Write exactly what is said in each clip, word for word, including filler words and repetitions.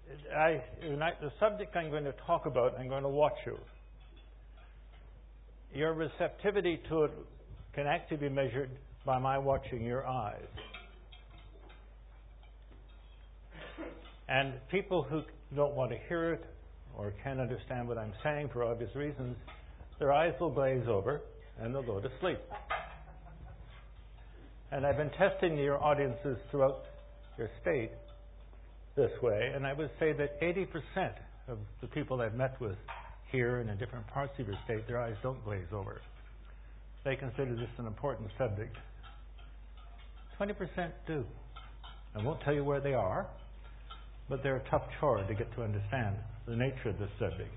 I, the subject I'm going to talk about, I'm going to watch you. Your receptivity to it can actually be measured by my watching your eyes. And people who don't want to hear it or can't understand what I'm saying for obvious reasons, their eyes will glaze over and they'll go to sleep. And I've been testing your audiences throughout your state this way, and I would say that eighty percent of the people I've met with here and in different parts of your state, their eyes don't glaze over. They consider this an important subject. twenty percent do. I won't tell you where they are, but they're a tough chore to get to understand the nature of this subject.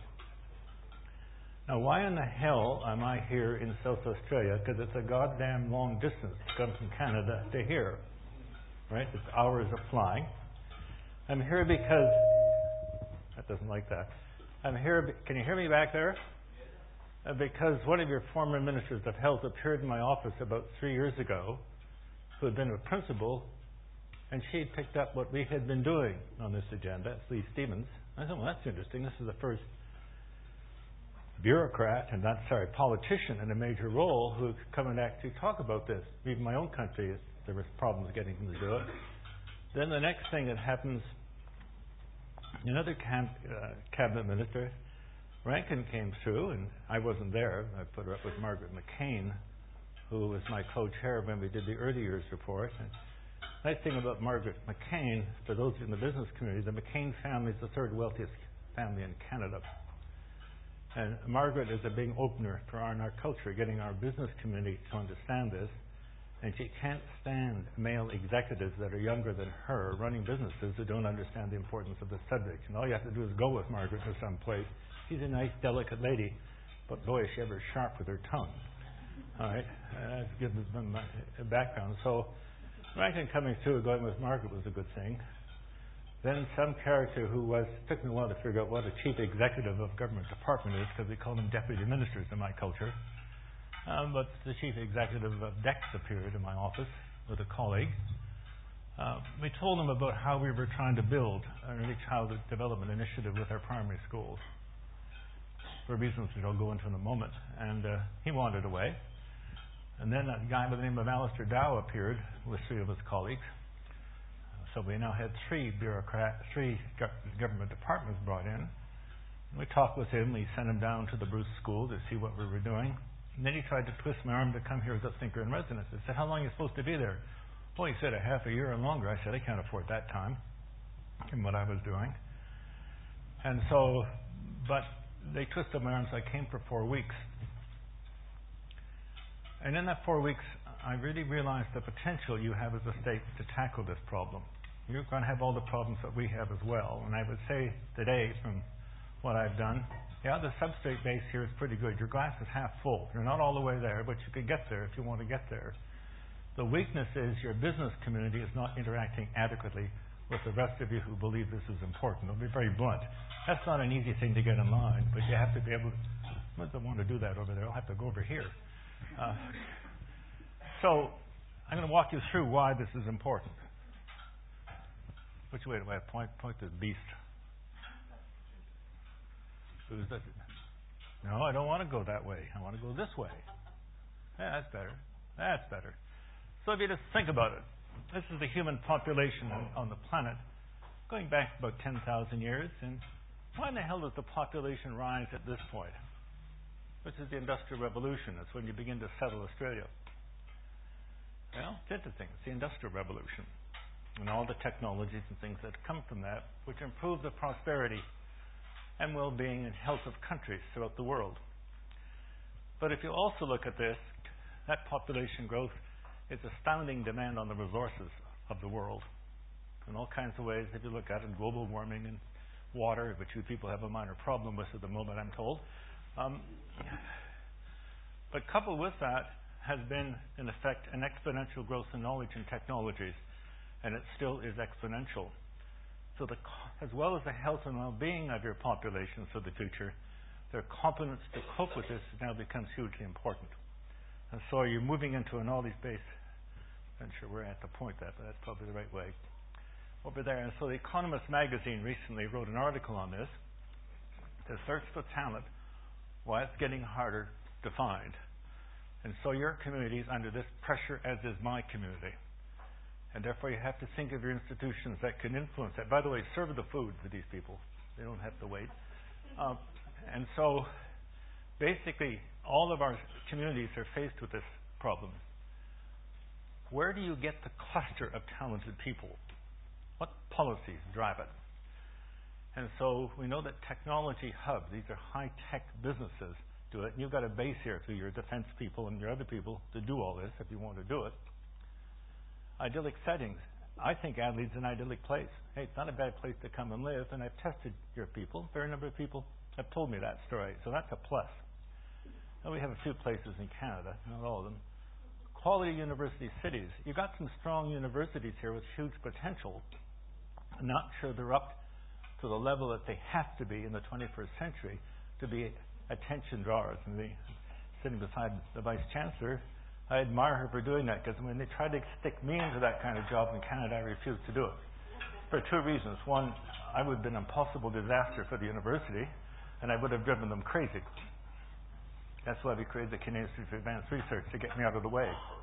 Now, why in the hell am I here in South Australia? Because it's a goddamn long distance to come from Canada to here. Right? It's hours of flying. I'm here because... That doesn't like that. I'm here... Can you hear me back there? Uh, because one of your former ministers of health appeared in my office about three years ago, who had been a principal, and she had picked up what we had been doing on this agenda. It's Lee Stevens. I thought, well, that's interesting. This is the first bureaucrat, and not sorry, politician in a major role who come and actually talk about this. Even my own country, there was problems getting them to do it. Then the next thing that happens, another camp, uh, cabinet minister, Rankin, came through, and I wasn't there. I put her up with Margaret McCain, who was my co-chair when we did the early years report. And the nice thing about Margaret McCain, for those in the business community, the McCain family is the third wealthiest family in Canada. And Margaret is a big opener for our, in our culture, getting our business community to understand this. And she can't stand male executives that are younger than her running businesses who don't understand the importance of the subject. And all you have to do is go with Margaret to some place. She's a nice, delicate lady, but boy, is she ever sharp with her tongue. All right? Uh, that's good my background. So Rankin coming through and going with Margaret was a good thing. Then some character who was, it took me a while to figure out what a chief executive of government department is, because we call them deputy ministers in my culture. Um, but the chief executive of D E X appeared in my office with a colleague. Uh, we told him about how we were trying to build an early childhood development initiative with our primary schools, for reasons which I'll go into in a moment. And uh, he wandered away. And then a guy by the name of Alistair Dow appeared with three of his colleagues. So we now had three bureaucrat, three government departments brought in. We talked with him. We sent him down to the Bruce School to see what we were doing. And then he tried to twist my arm to come here as a thinker in residence. I said, how long are you supposed to be there? Well, he said a half a year or longer. I said, I can't afford that time in what I was doing. And so, but they twisted my arm, so I came for four weeks. And in that four weeks, I really realized the potential you have as a state to tackle this problem. You're going to have all the problems that we have as well. And I would say today, from what I've done, yeah, the substrate base here is pretty good. Your glass is half full. You're not all the way there, but you could get there if you want to get there. The weakness is your business community is not interacting adequately with the rest of you who believe this is important. I'll be very blunt. That's not an easy thing to get in line, but you have to be able to... I don't want to do that over there. I'll have to go over here. Uh, so I'm going to walk you through why this is important. Which way do I point? Point this beast. Who's that? No, I don't want to go that way. I want to go this way. Yeah, that's better. That's better. So if you just think about it, this is the human population on, on the planet going back about ten thousand years. And why in the hell does the population rise at this point? This is the Industrial Revolution. That's when you begin to settle Australia. Well, it's interesting. It's the Industrial Revolution and all the technologies and things that come from that, which improve the prosperity and well-being and health of countries throughout the world. But if you also look at this, that population growth is astounding demand on the resources of the world in all kinds of ways. If you look at it, global warming and water, which you people have a minor problem with at the moment, I'm told. Um, but coupled with that has been, in effect, an exponential growth in knowledge and technologies, and it still is exponential. So the, as well as the health and well-being of your populations for the future, their competence to cope with this now becomes hugely important. And so you're moving into a knowledge base. I'm not sure where I have to point that, but that's probably the right way. over there. And so The Economist magazine recently wrote an article on this, to search for talent, why it's getting harder to find. And so your community is under this pressure, as is my community. And therefore you have to think of your institutions that can influence that. By the way, serve the food for these people. They don't have to wait. Um, and so basically all of our communities are faced with this problem. Where do you get the cluster of talented people? What policies drive it? And so we know that technology hubs, these are high-tech businesses, do it. And you've got a base here through your defense people and your other people to do all this if you want to do it. Idyllic settings. I think Adelaide is an idyllic place. Hey, it's not a bad place to come and live, and I've tested your people. A fair number of people have told me that story, so that's a plus. And we have a few places in Canada, not all of them. Quality university cities. You've got some strong universities here with huge potential. I'm not sure they're up to the level that they have to be in the twenty-first century to be attention drawers. And the, sitting beside the Vice Chancellor, I admire her for doing that, because when they tried to stick me into that kind of job in Canada, I refused to do it. For two reasons. One, I would have been an impossible disaster for the university, and I would have driven them crazy. That's why we created the Canadian Institute for Advanced Research, to get me out of the way.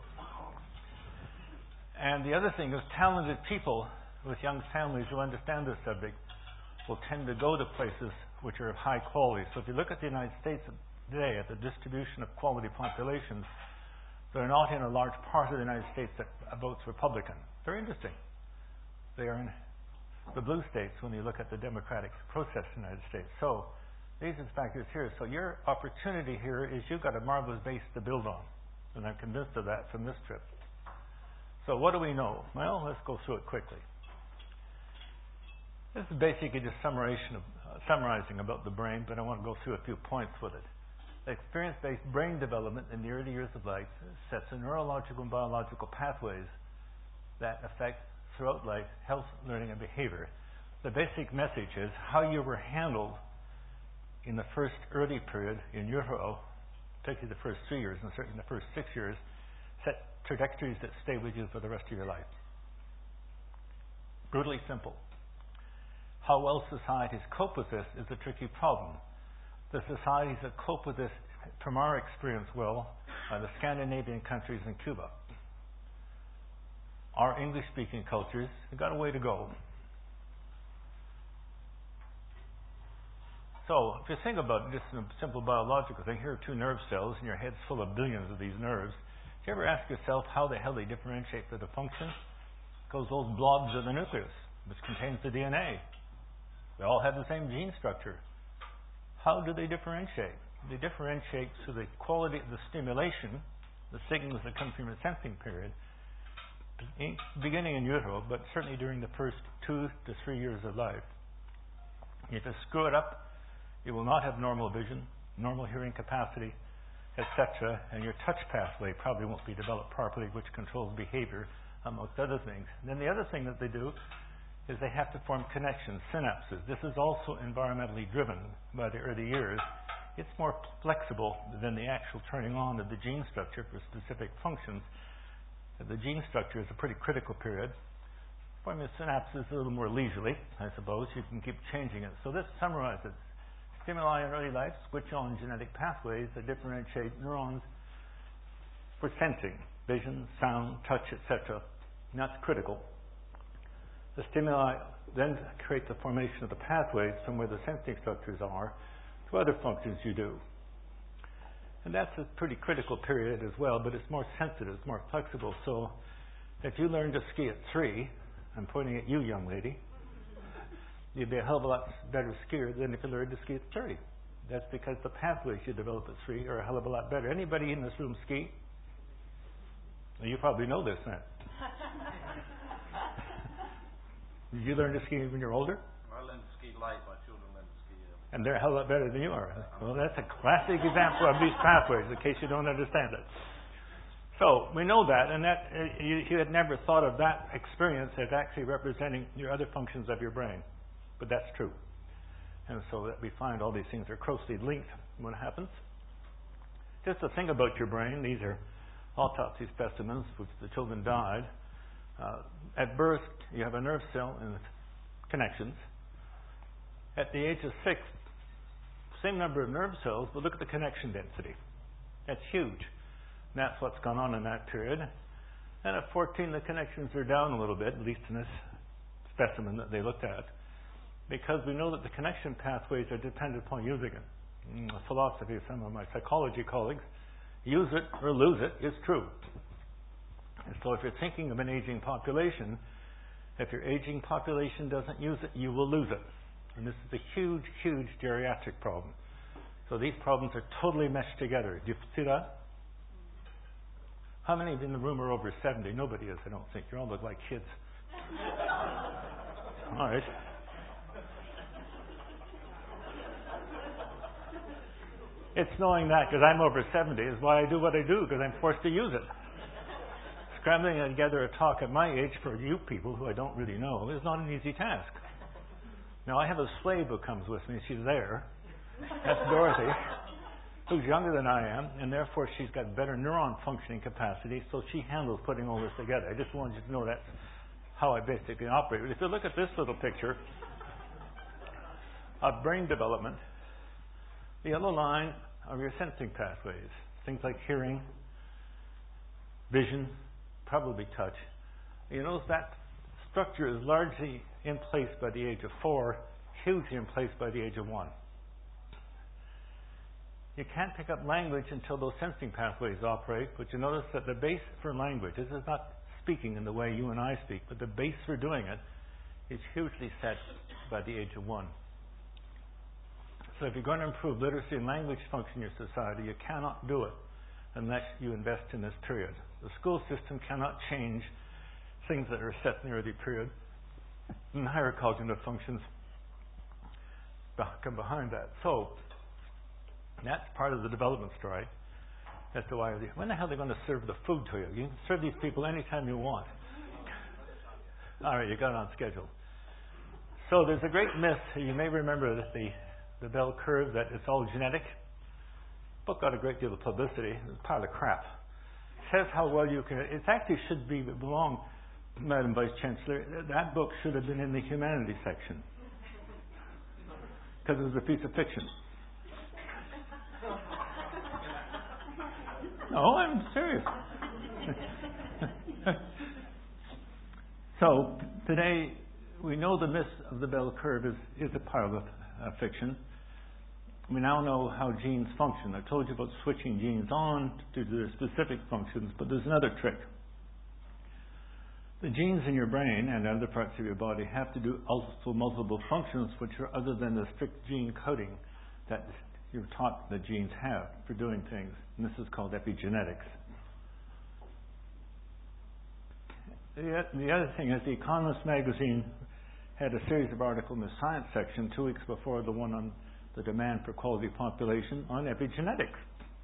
And the other thing is, talented people with young families who understand this subject will tend to go to places which are of high quality. So if you look at the United States today, at the distribution of quality populations, they're not in a large part of the United States that votes Republican. Very interesting. They are in the blue states when you look at the democratic process in the United States. So these are the factors here. So your opportunity here is you've got a marvelous base to build on. And I'm convinced of that from this trip. So what do we know? Well, let's go through it quickly. This is basically just summarization of, uh, summarizing about the brain, but I want to go through a few points with it. Experience-based brain development in the early years of life sets the neurological and biological pathways that affect throughout life health, learning, and behavior. The basic message is how you were handled in the first early period in utero, particularly the first three years and certainly the first six years, set trajectories that stay with you for the rest of your life. Brutally simple. How well societies cope with this is a tricky problem. The societies that cope with this, from our experience, well, are the Scandinavian countries and Cuba. Our English-speaking cultures have got a way to go. So, if you think about it, just a simple biological thing, here are two nerve cells, and your head's full of billions of these nerves. Do you ever ask yourself how the hell they differentiate for the function? Because those blobs are the nucleus, which contains the D N A. They all have the same gene structure. How do they differentiate? They differentiate through the quality of the stimulation, the signals that come from the sensing period, beginning in utero, but certainly during the first two to three years of life. If you screw it up, you will not have normal vision, normal hearing capacity, et cetera, and your touch pathway probably won't be developed properly, which controls behavior, amongst other things. And then the other thing that they do is they have to form connections, synapses. This is also environmentally driven by the early years. It's more flexible than the actual turning on of the gene structure for specific functions. The gene structure is a pretty critical period. Forming synapses is a little more leisurely, I suppose. You can keep changing it. So this summarizes. Stimuli in early life switch on genetic pathways that differentiate neurons for sensing, vision, sound, touch, et cetera. And that's critical. The stimuli then create the formation of the pathways from where the sensing structures are to other functions you do. And that's a pretty critical period as well, but it's more sensitive, it's more flexible. So if you learn to ski at three, I'm pointing at you, young lady, you'd be a hell of a lot better skier than if you learned to ski at thirty. That's because the pathways you develop at three are a hell of a lot better. Anybody in this room ski? Well, you probably know this, then. Did you learn to ski when you were older? I learned to ski late. My children learned to ski early. And they're a hell of a lot better than you are. Well, that's a classic example of these pathways, in case you don't understand it. So, we know that, and that uh, you, you had never thought of that experience as actually representing your other functions of your brain. But that's true. And so that we find all these things are closely linked when it happens. Just to think about your brain, these are autopsy specimens which the children died. Uh, at birth, you have a nerve cell and connections. At the age of six, same number of nerve cells, but look at the connection density. That's huge. And that's what's gone on in that period. And at fourteen, the connections are down a little bit, at least in this specimen that they looked at, because we know that the connection pathways are dependent upon using it. And the philosophy of some of my psychology colleagues, use it or lose it, is true. And so if you're thinking of an aging population, if your aging population doesn't use it, you will lose it. And this is a huge, huge geriatric problem. So these problems are totally meshed together. Do you see that? How many in the room are over seventy? Nobody is, I don't think. You all look like kids. All right. It's knowing that, because I'm over seventy, is why I do what I do, because I'm forced to use it. Scrambling together a talk at my age for you people who I don't really know is not an easy task. Now, I have a slave who comes with me. She's there. That's Dorothy, who's younger than I am, and therefore she's got better neuron functioning capacity, so she handles putting all this together. I just wanted you to know that's how I basically operate. But if you look at this little picture of brain development, the yellow line are your sensing pathways, things like hearing, vision, probably touch. You notice that structure is largely in place by the age of four, hugely in place by the age of one. You can't pick up language until those sensing pathways operate, but you notice that the base for language, this is not speaking in the way you and I speak, but the base for doing it is hugely set by the age of one. So if you're going to improve literacy and language function in your society, you cannot do it unless you invest in this period. The school system cannot change things that are set in the early period, and higher cognitive functions come behind that. So that's part of the development story as to why, when the hell are they going to serve the food to you? You can serve these people anytime you want. All right, you got it on schedule. So there's a great myth, you may remember that the, the bell curve, that it's all genetic. The book got a great deal of publicity. It's a pile of crap. It says how well you can, it actually should be, belong, Madam Vice Chancellor, that book should have been in the humanities section. Because it was a piece of fiction. No, I'm serious. So, today, we know the myth of the bell curve is, is a pile of uh, fiction. We now know how genes function. I told you about switching genes on to do their specific functions, but there's another trick. The genes in your brain and other parts of your body have to do also multiple functions which are other than the strict gene coding that you're taught the genes have for doing things. And this is called epigenetics. The, the other thing is The Economist magazine had a series of articles in the science section two weeks before the one on the demand for quality population on epigenetics.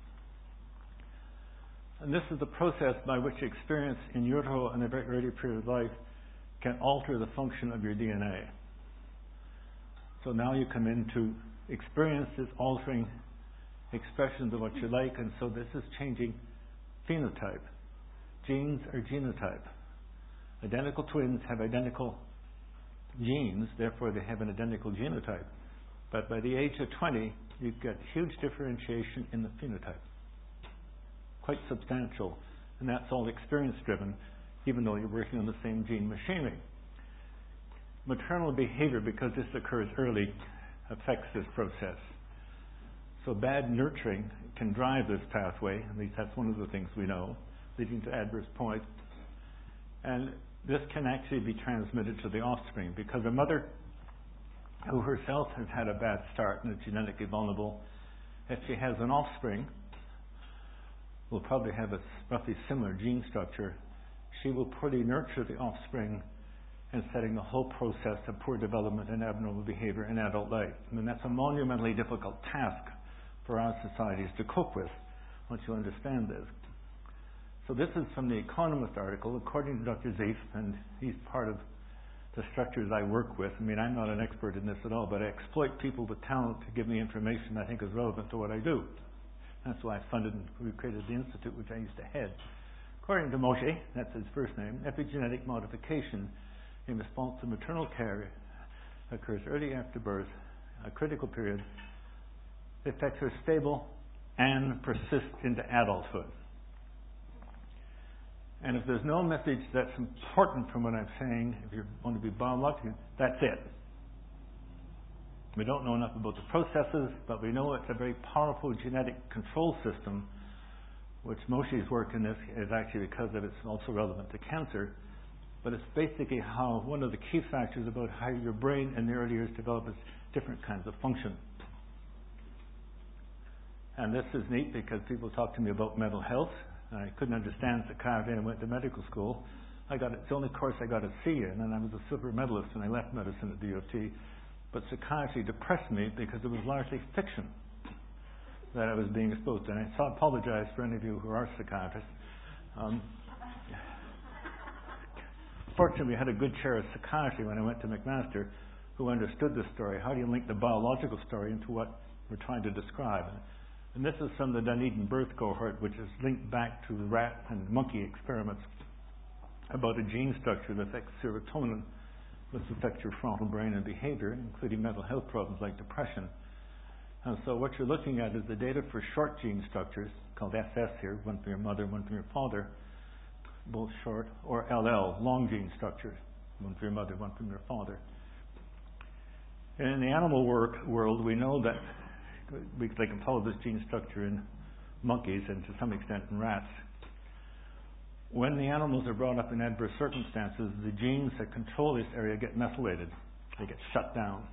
And this is the process by which experience in utero in a very early period of life can alter the function of your D N A. So now you come into experiences altering expressions of what you like, and so this is changing phenotype. Genes are genotype. Identical twins have identical genes, therefore they have an identical genotype. But by the age of twenty, you get huge differentiation in the phenotype. Quite substantial. And that's all experience driven, even though you're working on the same gene machinery. Maternal behavior, because this occurs early, affects this process. So bad nurturing can drive this pathway, at least that's one of the things we know, leading to adverse points. And this can actually be transmitted to the offspring, because a mother who herself has had a bad start and is genetically vulnerable, if she has an offspring, will probably have a roughly similar gene structure. She will poorly nurture the offspring and setting the whole process of poor development and abnormal behavior in adult life. I mean, that's a monumentally difficult task for our societies to cope with once you understand this. So this is from the Economist article, according to Doctor Zief, and he's part of the structures I work with. I mean, I'm not an expert in this at all, but I exploit people with talent to give me information I think is relevant to what I do. That's why I funded and we created the institute, which I used to head. According to Moshe, that's his first name, epigenetic modification in response to maternal care occurs early after birth, a critical period. The effects are stable and persist into adulthood. And if there's no message that's important from what I'm saying, if you want to be biological, that's it. We don't know enough about the processes, but we know it's a very powerful genetic control system, which Moshe's work in this is actually because of it's also relevant to cancer. But it's basically how one of the key factors about how your brain in the early years develops different kinds of function. And this is neat because people talk to me about mental health. I couldn't understand psychiatry and I went to medical school. I got it's the only course I got a C in, and I was a silver medalist when I left medicine at the U of T. But psychiatry depressed me because it was largely fiction that I was being exposed to. And I so apologize for any of you who are psychiatrists. Um, fortunately, we had a good chair of psychiatry when I went to McMaster who understood the story. How do you link the biological story into what we're trying to describe? And this is from the Dunedin birth cohort, which is linked back to the rat and monkey experiments about a gene structure that affects serotonin, which affects your frontal brain and behavior, including mental health problems like depression. And so what you're looking at is the data for short gene structures, called S S here, one from your mother, one from your father, both short, or L L, long gene structures, one from your mother, one from your father. And in the animal work world, we know that we they can follow this gene structure in monkeys and to some extent in rats. When the animals are brought up in adverse circumstances, the genes that control this area get methylated. They get shut down.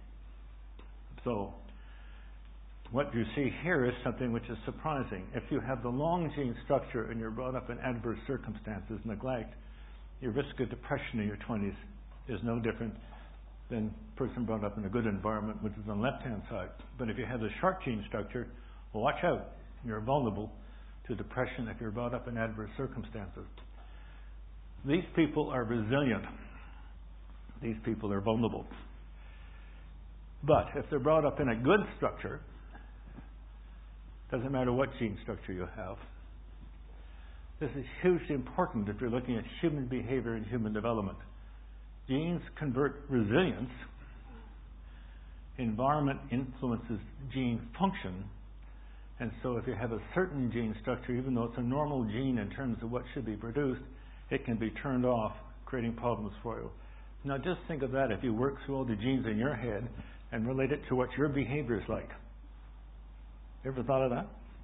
So what you see here is something which is surprising. If you have the long gene structure and you're brought up in adverse circumstances, neglect, your risk of depression in your twenties is no different than a person brought up in a good environment, which is on the left-hand side. But if you have the short gene structure, well, watch out. You're vulnerable to depression if you're brought up in adverse circumstances. These people are resilient. These people are vulnerable. But if they're brought up in a good structure, doesn't matter what gene structure you have. This is hugely important if you're looking at human behavior and human development. Genes convert resilience. Environment influences gene function. And so if you have a certain gene structure, even though it's a normal gene in terms of what should be produced, it can be turned off, creating problems for you. Now just think of that if you work through all the genes in your head and relate it to what your behavior is like. Ever thought of that?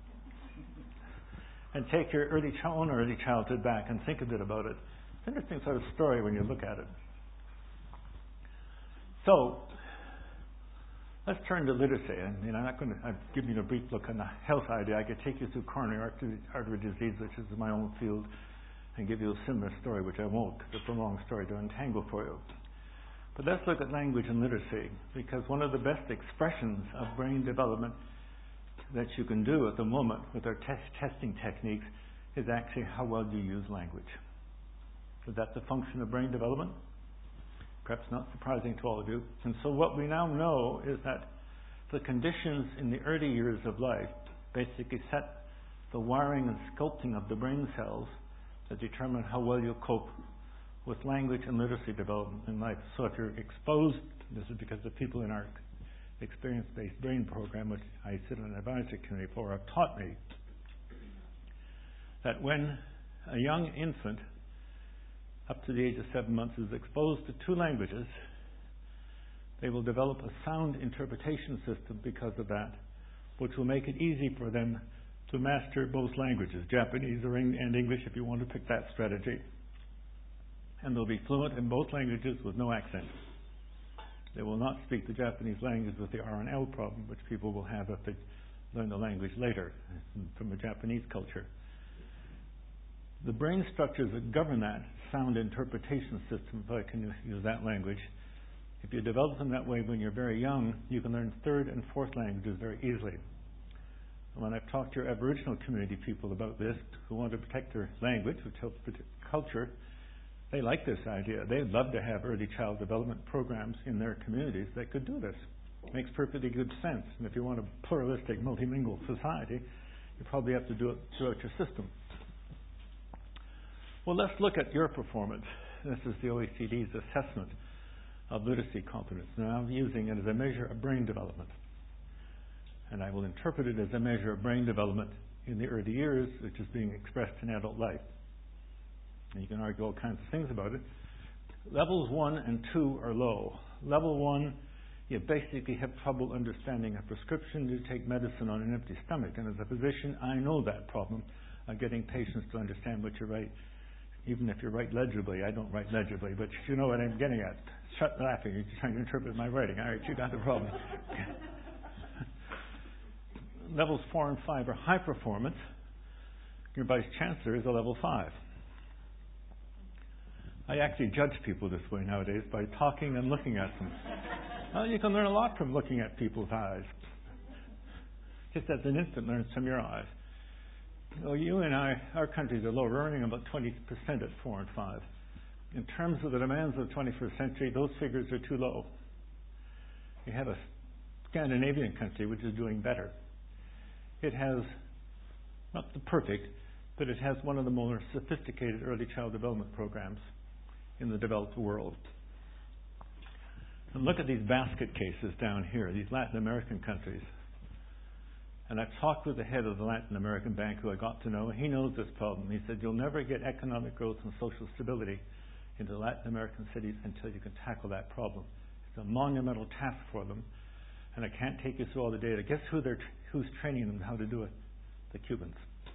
And take your early own early childhood back and think a bit about it. It's an interesting sort of story when you look at it. So, let's turn to literacy. I mean, I'm not going to I've given you a brief look on the health idea. I could take you through coronary artery, artery disease, which is my own field, and give you a similar story, which I won't, because it's a long story to untangle for you. But let's look at language and literacy, because one of the best expressions of brain development that you can do at the moment with our test testing techniques is actually how well you use language. So that's the function of brain development. Perhaps not surprising to all of you. And so what we now know is that the conditions in the early years of life basically set the wiring and sculpting of the brain cells that determine how well you cope with language and literacy development in life. So if you're exposed, this is because the people in our experience-based brain program, which I sit on an advisory committee for, have taught me that when a young infant up to the age of seven months is exposed to two languages, they will develop a sound interpretation system because of that, which will make it easy for them to master both languages, Japanese or and English if you want to pick that strategy. And they'll be fluent in both languages with no accent. They will not speak the Japanese language with the R and L problem, which people will have if they learn the language later from the Japanese culture. The brain structures that govern that sound interpretation system, if I can use that language, if you develop them that way when you're very young, you can learn third and fourth languages very easily. And when I've talked to your Aboriginal community people about this, who want to protect their language, which helps protect culture, they like this idea. They'd love to have early child development programs in their communities that could do this. It makes perfectly good sense. And if you want a pluralistic, multilingual society, you probably have to do it throughout your system. Well, let's look at your performance. This is the O E C D's assessment of literacy competence. Now I'm using it as a measure of brain development. And I will interpret it as a measure of brain development in the early years, which is being expressed in adult life. And you can argue all kinds of things about it. Levels one and two are low. Level one, you basically have trouble understanding a prescription. You take medicine on an empty stomach. And as a physician, I know that problem of getting patients to understand what you write. Even if you write legibly, I don't write legibly, but you know what I'm getting at. Shut laughing. You're trying to interpret my writing. All right, you got the problem. Levels four and five are high performance. Your vice chancellor is a level five. I actually judge people this way nowadays by talking and looking at them. Well, you can learn a lot from looking at people's eyes. Just as an infant learns from your eyes. Well, you and I, our countries are low. We're earning about twenty percent at four and five. In terms of the demands of the twenty-first century, those figures are too low. You have a Scandinavian country which is doing better. It has, not the perfect, but it has one of the more sophisticated early child development programs in the developed world. And look at these basket cases down here, these Latin American countries. And I talked with the head of the Latin American Bank who I got to know. He knows this problem. He said, you'll never get economic growth and social stability into Latin American cities until you can tackle that problem. It's a monumental task for them. And I can't take you through all the data. Guess who they're, who's training them how to do it? The Cubans.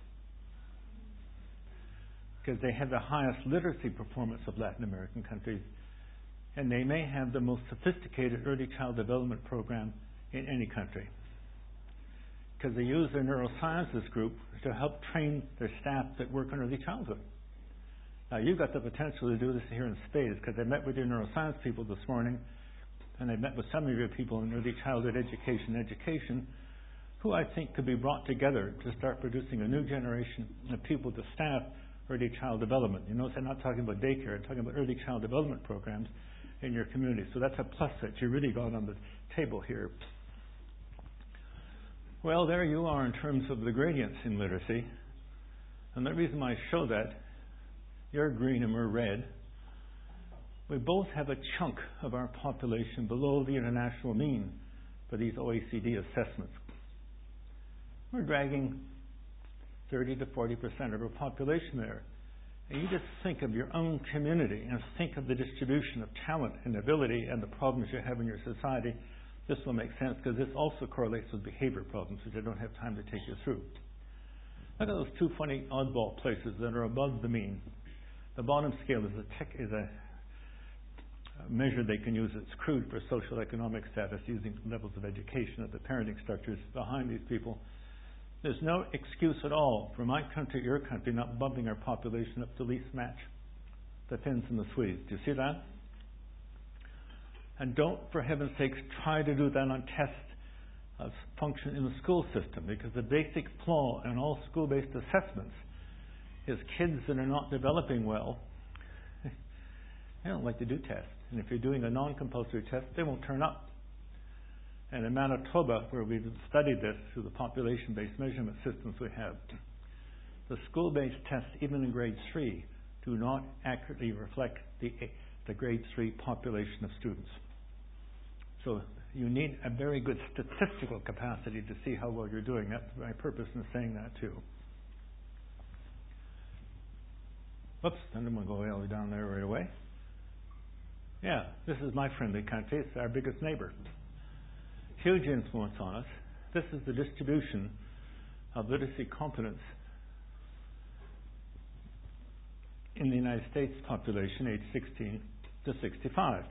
Because they have the highest literacy performance of Latin American countries. And they may have the most sophisticated early child development program in any country. Because they use their neurosciences group to help train their staff that work in early childhood. Now, you've got the potential to do this here in spades, because I met with your neuroscience people this morning, and I met with some of your people in early childhood education education, who I think could be brought together to start producing a new generation of people to staff early child development. You notice I'm not talking about daycare, I'm talking about early child development programs in your community. So that's a plus that you really got on the table here. Well, there you are in terms of the gradients in literacy. And the reason I show that, you're green and we're red. We both have a chunk of our population below the international mean for these O E C D assessments. We're dragging thirty to forty percent of our population there. And you just think of your own community and think of the distribution of talent and ability and the problems you have in your society. This will make sense because this also correlates with behavior problems, which I don't have time to take you through. Look at those two funny oddball places that are above the mean. The bottom scale is a, tech, is a measure they can use. It's crude for social economic status using levels of education of the parenting structures behind these people. There's no excuse at all for my country, your country, not bumping our population up to least match the Finns and the Swedes. Do you see that? And don't, for heaven's sakes, try to do that on tests of function in the school system, because the basic flaw in all school-based assessments is kids that are not developing well, they don't like to do tests. And if you're doing a non-compulsory test, they won't turn up. And in Manitoba, where we've studied this through the population-based measurement systems we have, the school-based tests, even in grade three, do not accurately reflect the, the grade three population of students. So you need a very good statistical capacity to see how well you're doing. That's my purpose in saying that too. Whoops, I didn't want to go all the way down there right away. Yeah, this is my friendly country. It's our biggest neighbor. Huge influence on us. This is the distribution of literacy competence in the United States population, age sixteen to sixty-five.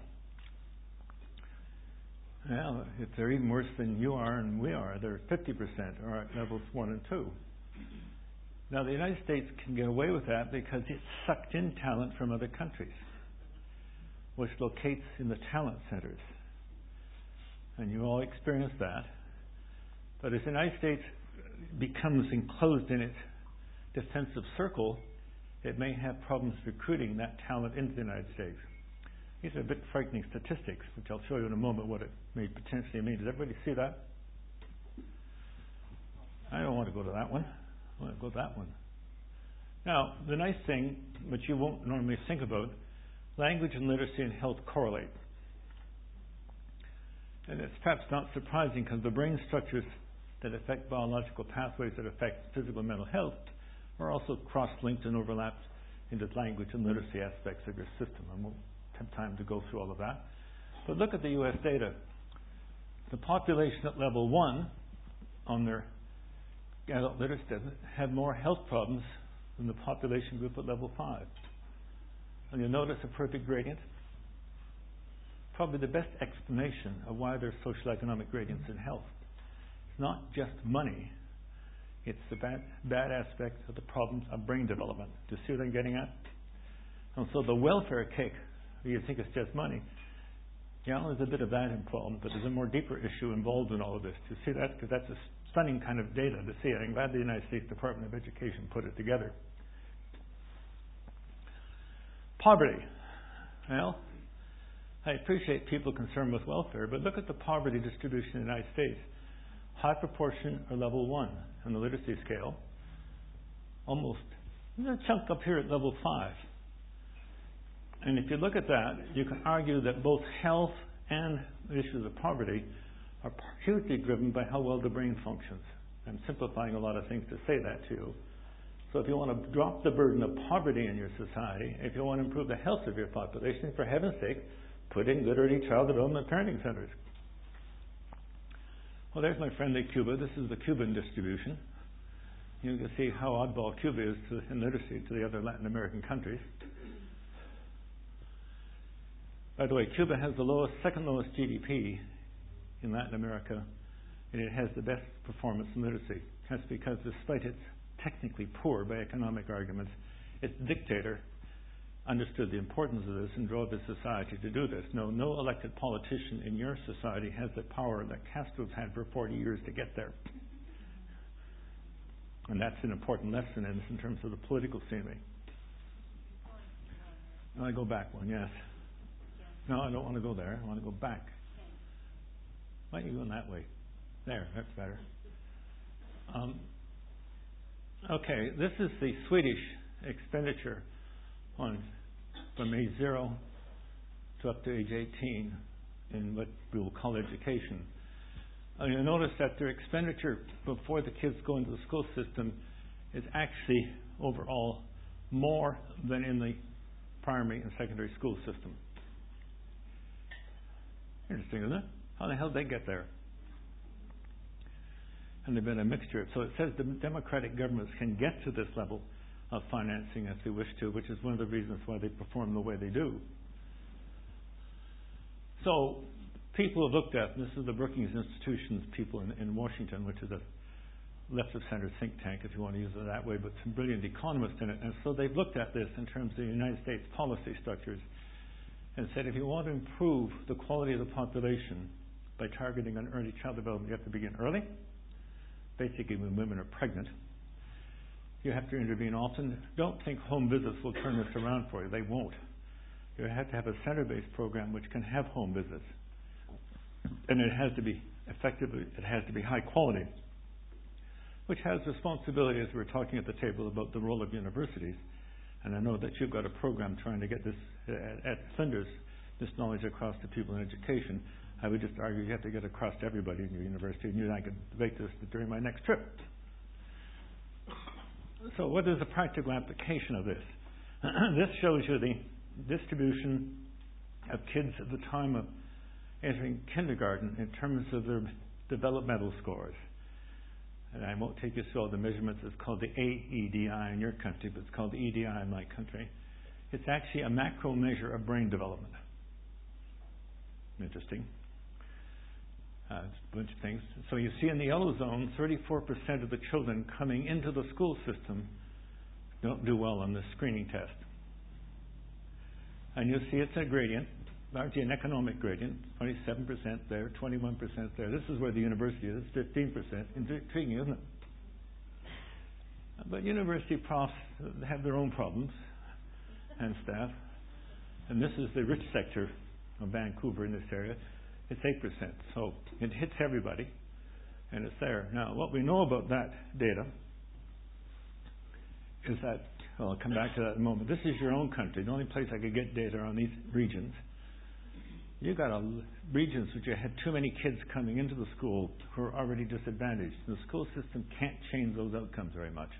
Well, if they're even worse than you are and we are, they're fifty percent are at levels one and two. Now, the United States can get away with that because it sucked in talent from other countries, which locates in the talent centers. And you all experience that. But as the United States becomes enclosed in its defensive circle, it may have problems recruiting that talent into the United States. These are a bit frightening statistics, which I'll show you in a moment what it may potentially mean. Does everybody see that? I don't want to go to that one. I want to go to that one. Now, the nice thing, which you won't normally think about, language and literacy and health correlate. And it's perhaps not surprising because the brain structures that affect biological pathways that affect physical and mental health are also cross-linked and overlapped into language and literacy aspects of your system. I won't have time to go through all of that. But look at the U S data. The population at level one on their adult literacy had more health problems than the population group at level five. And you'll notice a perfect gradient. Probably the best explanation of why there's social economic gradients in health. It's not just money. It's the bad, bad aspect of the problems of brain development. Do you see what I'm getting at? And so the welfare cake, you think it's just money. Yeah, there's a bit of that involved, but there's a more deeper issue involved in all of this. Do you see that? Because that's a stunning kind of data to see it. I'm glad the United States Department of Education put it together. Poverty. Well, I appreciate people concerned with welfare, but look at the poverty distribution in the United States. High proportion are level one on the literacy scale. Almost, there's a chunk up here at level five. And if you look at that, you can argue that both health and the issues of poverty are hugely driven by how well the brain functions. I'm simplifying a lot of things to say that to you. So if you want to drop the burden of poverty in your society, if you want to improve the health of your population, for heaven's sake, put in good early child development parenting centers. Well, there's my friendly Cuba. This is the Cuban distribution. You can see how oddball Cuba is to, in literacy to the other Latin American countries. By the way, Cuba has the lowest, second lowest G D P in Latin America, and it has the best performance in literacy. That's because despite its technically poor by economic arguments, its dictator understood the importance of this and drove his society to do this. No, no elected politician in your society has the power that Castro's had for forty years to get there. And that's an important lesson in this in terms of the political scenery. No, I go back one, yes. No, I don't want to go there. I want to go back. Why don't you go that way? There, that's better. Um, okay, this is the Swedish expenditure on from age zero to up to age eighteen in what we will call education. And you'll notice that their expenditure before the kids go into the school system is actually overall more than in the primary and secondary school system. Interesting, isn't it? How the hell did they get there? And they've been a mixture. So it says the democratic governments can get to this level of financing if they wish to, which is one of the reasons why they perform the way they do. So people have looked at, and this is the Brookings Institution's people in, in Washington, which is a left-of-center think tank, if you want to use it that way, but some brilliant economists in it. And so they've looked at this in terms of the United States policy structures and said if you want to improve the quality of the population by targeting on early child development, you have to begin early, basically when women are pregnant. You have to intervene often. Don't think home visits will turn this around for you. They won't. You have to have a center-based program which can have home visits. And it has to be effectively, it has to be high quality, which has responsibility, as we were talking at the table, about the role of universities. And I know that you've got a program trying to get this at, at Flinders, this knowledge across to people in education. I would just argue you have to get across to everybody in your university, and you and I could debate this during my next trip. So what is the practical application of this? This shows you the distribution of kids at the time of entering kindergarten in terms of their developmental scores. And I won't take you through all the measurements. It's called the A E D I in your country, but it's called the E D I in my country. It's actually a macro measure of brain development. Interesting. Uh, it's a bunch of things. So you see in the yellow zone, thirty-four percent of the children coming into the school system don't do well on this screening test. And you'll see it's a gradient, largely an economic gradient, twenty-seven percent there, twenty-one percent there. This is where the university is, fifteen percent. Intriguing, isn't it? But university profs have their own problems and staff. And this is the rich sector of Vancouver in this area. It's eight percent. So it hits everybody, and it's there. Now, what we know about that data is that, well, I'll come back to that in a moment. This is your own country, the only place I could get data on these regions. You've got a, regions which you had too many kids coming into the school who are already disadvantaged. The school system can't change those outcomes very much.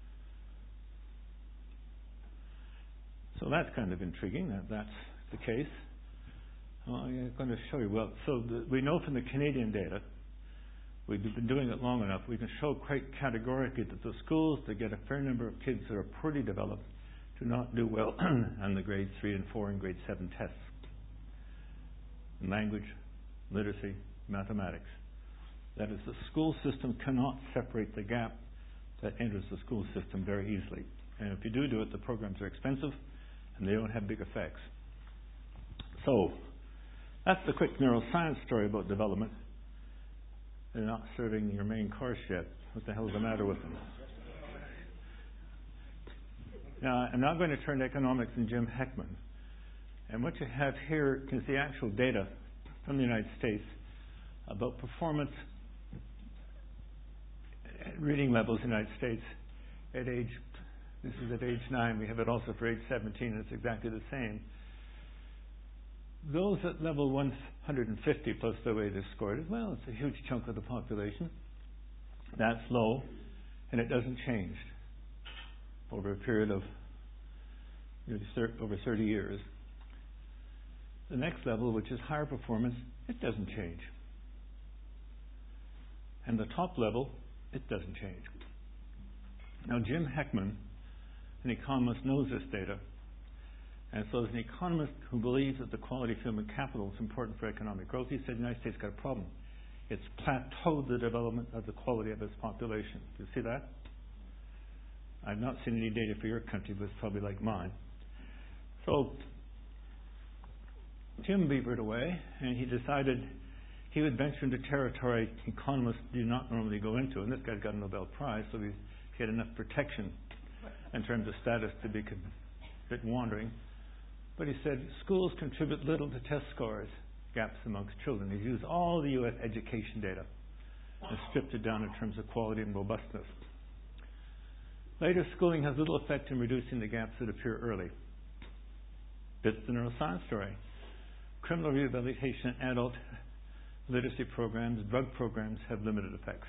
So that's kind of intriguing that that's the case. Well, I'm going to show you. Well, so the, we know from the Canadian data, we've been doing it long enough, we can show quite categorically that the schools that get a fair number of kids that are poorly developed do not do well on the grade three and four and grade seven tests. In language, literacy, mathematics. That is, the school system cannot separate the gap that enters the school system very easily. And if you do do it, the programs are expensive and they don't have big effects. So, that's the quick neuroscience story about development. They're not serving your main course yet. What the hell is the matter with them? Now, I'm now going to turn to economics and Jim Heckman. And what you have here is the actual data from the United States about performance reading levels in the United States at age, this is at age nine, we have it also for age seventeen, and it's exactly the same. Those at level one hundred fifty plus the way they're scored, well, it's a huge chunk of the population. That's low, and it doesn't change over a period of over thirty years. The next level, which is higher performance, it doesn't change. And the top level, it doesn't change. Now, Jim Heckman, an economist, knows this data. And so as an economist who believes that the quality of human capital is important for economic growth, he said the United States got a problem. It's plateaued the development of the quality of its population. Do you see that? I've not seen any data for your country, but it's probably like mine. So Jim beavered away, and he decided he would venture into territory economists do not normally go into. And this guy's got a Nobel Prize, so he had enough protection in terms of status to be a bit wandering. But he said schools contribute little to test scores, gaps amongst children. He used all the U S education data and stripped it down in terms of quality and robustness. Later, schooling has little effect in reducing the gaps that appear early. That's the neuroscience story. Criminal rehabilitation and adult literacy programs, drug programs have limited effects.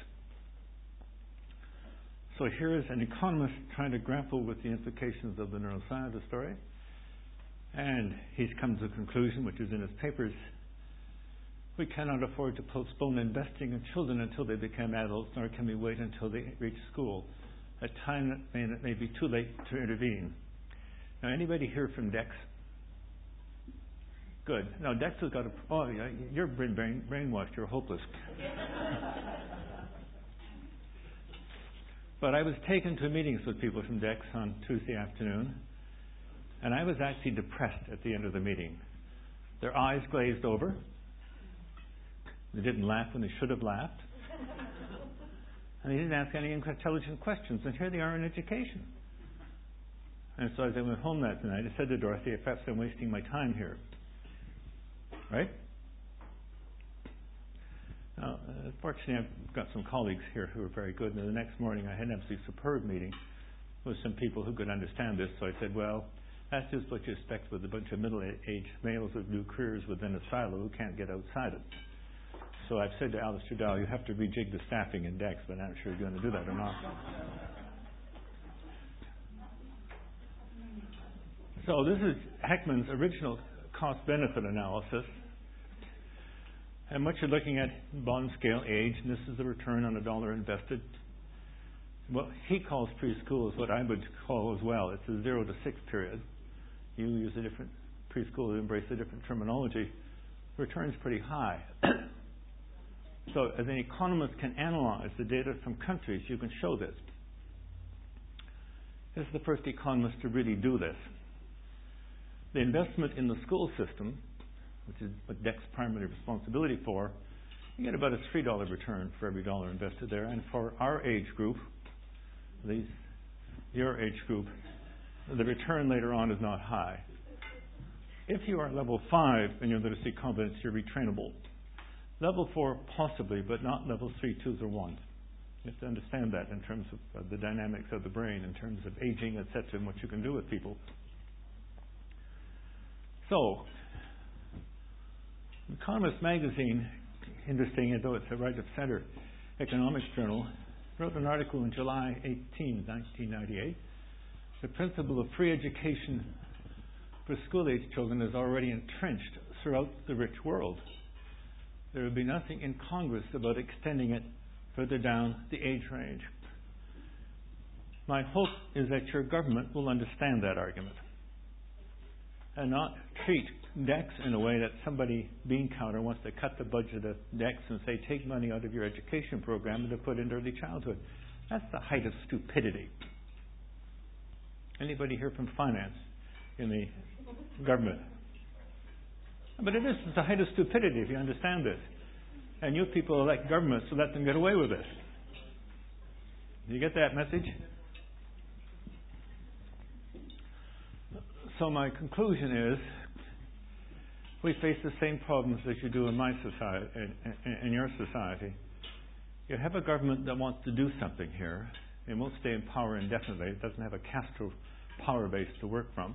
So here is an economist trying to grapple with the implications of the neuroscience story. And he's come to the conclusion, which is in his papers, we cannot afford to postpone investing in children until they become adults, nor can we wait until they reach school, a time that may, that may be too late to intervene. Now, anybody here from DEX? Good. Now, DEX has got a... Oh, yeah, you're brain, brain, brainwashed. You're hopeless. But I was taken to meetings with people from DEX on Tuesday afternoon, and I was actually depressed at the end of the meeting. Their eyes glazed over. They didn't laugh when they should have laughed. And they didn't ask any intelligent questions. And here they are in education. And so as I went home that night, I said to Dorothy, perhaps I'm wasting my time here. Right? Now, uh, fortunately, I've got some colleagues here who are very good. And the next morning, I had an absolutely superb meeting with some people who could understand this. So I said, well, that's just what you expect with a bunch of middle-aged males with new careers within a silo who can't get outside it. So I've said to Alistair Dow, you have to rejig the staffing in DEX, but I'm not sure you're going to do that or not. So this is Heckman's original cost-benefit analysis. And what you're looking at, bottom scale age, and this is the return on a dollar invested. What he calls preschool is what I would call as well. It's a zero to six period. You use a different preschool to embrace a different terminology. Return's pretty high. So as an economist can analyze the data from countries, you can show this. This is the first economist to really do this. The investment in the school system, which is what DEC's primary responsibility for, you get about a three dollar return for every dollar invested there. And for our age group, these, your age group, the return later on is not high. If you are level five in your literacy competence, you're retrainable. Level four, possibly, but not level three, twos, or ones. You have to understand that in terms of uh, the dynamics of the brain, in terms of aging, et cetera, and what you can do with people. So, Economist magazine, interesting though it's a right of center economics journal, wrote an article on July eighteenth, nineteen ninety-eight. The principle of free education for school-age children is already entrenched throughout the rich world. There would be nothing in Congress about extending it further down the age range. My hope is that your government will understand that argument and not treat D E C in a way that somebody, bean counter, wants to cut the budget of D E C and say, take money out of your education program and to put into early childhood. That's the height of stupidity. Anybody here from finance in the government? But it is it's the height of stupidity if you understand this. And you people elect governments to let them get away with this. Do you get that message? So my conclusion is, we face the same problems as you do in my society, in, in your society. You have a government that wants to do something here. It won't stay in power indefinitely. It doesn't have a Castro power base to work from.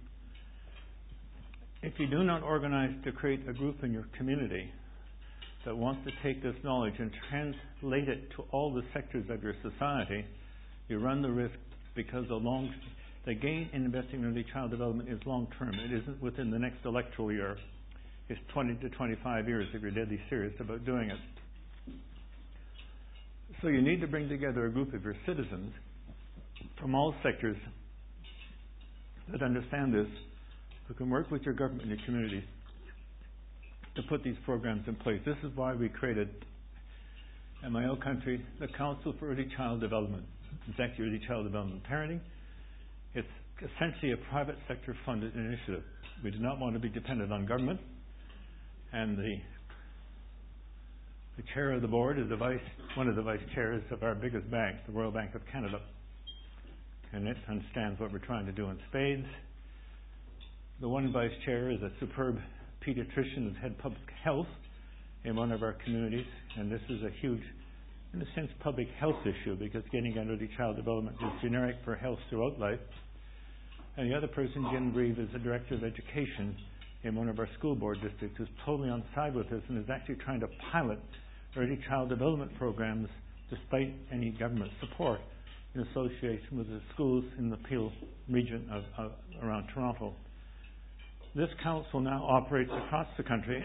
If you do not organize to create a group in your community that wants to take this knowledge and translate it to all the sectors of your society, you run the risk, because the long, the gain in investing in early child development is long term. It isn't within the next electoral year. It's twenty to twenty-five years if you're deadly serious about doing it. So you need to bring together a group of your citizens from all sectors that understand this, who can work with your government and your communities to put these programs in place. This is why we created, in my own country, the Council for Early Child Development. It's actually Early Child Development Parenting. It's essentially a private sector funded initiative. We do not want to be dependent on government. And the the chair of the board is the vice, one of the vice chairs of our biggest bank, the Royal Bank of Canada. And it understands what we're trying to do in spades. The one vice chair is a superb pediatrician who's head public health in one of our communities. And this is a huge, in a sense, public health issue, because getting at early child development is generic for health throughout life. And the other person, Jim Grieve, is the director of education in one of our school board districts, who's totally on side with this and is actually trying to pilot early child development programs despite any government support in association with the schools in the Peel region of, of around Toronto. This council now operates across the country.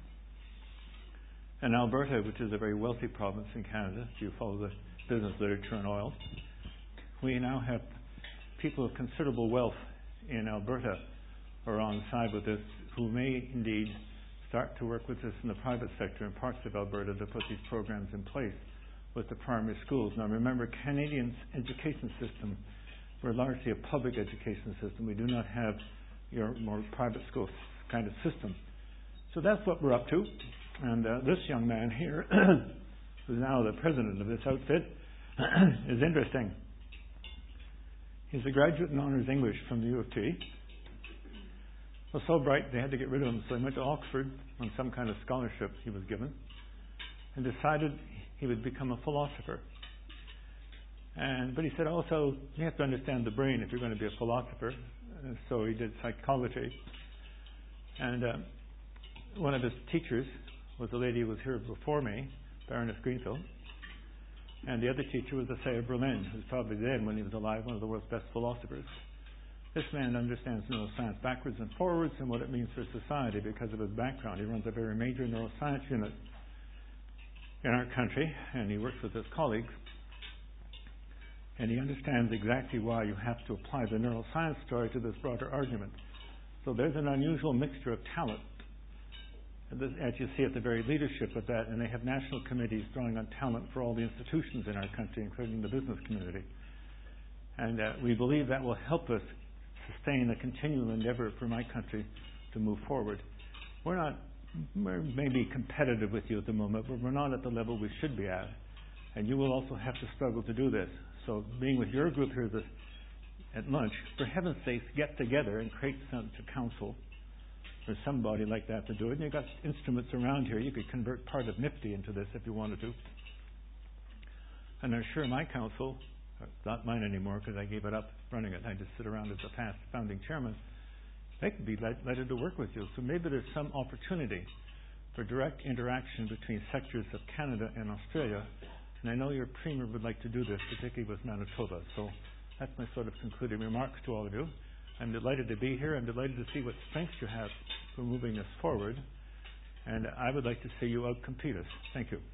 In Alberta, which is a very wealthy province in Canada, if you follow the business literature on oil, we now have people of considerable wealth in Alberta who are on side with this, who may indeed start to work with us in the private sector in parts of Alberta to put these programs in place with the primary schools. Now remember, Canadians' education system, we're largely a public education system. We do not have your more private school kind of system. So that's what we're up to. And uh, this young man here, who's now the president of this outfit, is interesting. He's a graduate in Honours English from the U of T. Was so bright they had to get rid of him, so he went to Oxford on some kind of scholarship he was given, and decided he would become a philosopher. And but he said also, you have to understand the brain if you're going to be a philosopher. Uh, so he did psychology. And uh, one of his teachers was a lady who was here before me, Baroness Greenfield. And the other teacher was Isaiah Berlin, who's probably dead when he was alive, one of the world's best philosophers. This man understands neuroscience backwards and forwards and what it means for society because of his background. He runs a very major neuroscience unit in our country, and he works with his colleagues. And he understands exactly why you have to apply the neuroscience story to this broader argument. So there's an unusual mixture of talent, as you see at the very leadership of that, and they have national committees drawing on talent for all the institutions in our country, including the business community. And uh, we believe that will help us sustain a continual endeavor for my country to move forward. We're not, we're maybe competitive with you at the moment, but we're not at the level we should be at. And you will also have to struggle to do this. So being with your group here this, at lunch, for heaven's sakes, get together and create some to council or somebody like that to do it. And you've got instruments around here. You could convert part of Nifty into this if you wanted to. And I'm sure my council, not mine anymore because I gave it up running it, I just sit around as a past founding chairman, they could be delighted to work with you. So maybe there's some opportunity for direct interaction between sectors of Canada and Australia. And I know your Premier would like to do this, particularly with Manitoba. So that's my sort of concluding remarks to all of you. I'm delighted to be here. I'm delighted to see what strengths you have for moving this forward. And I would like to see you outcompete us. Thank you.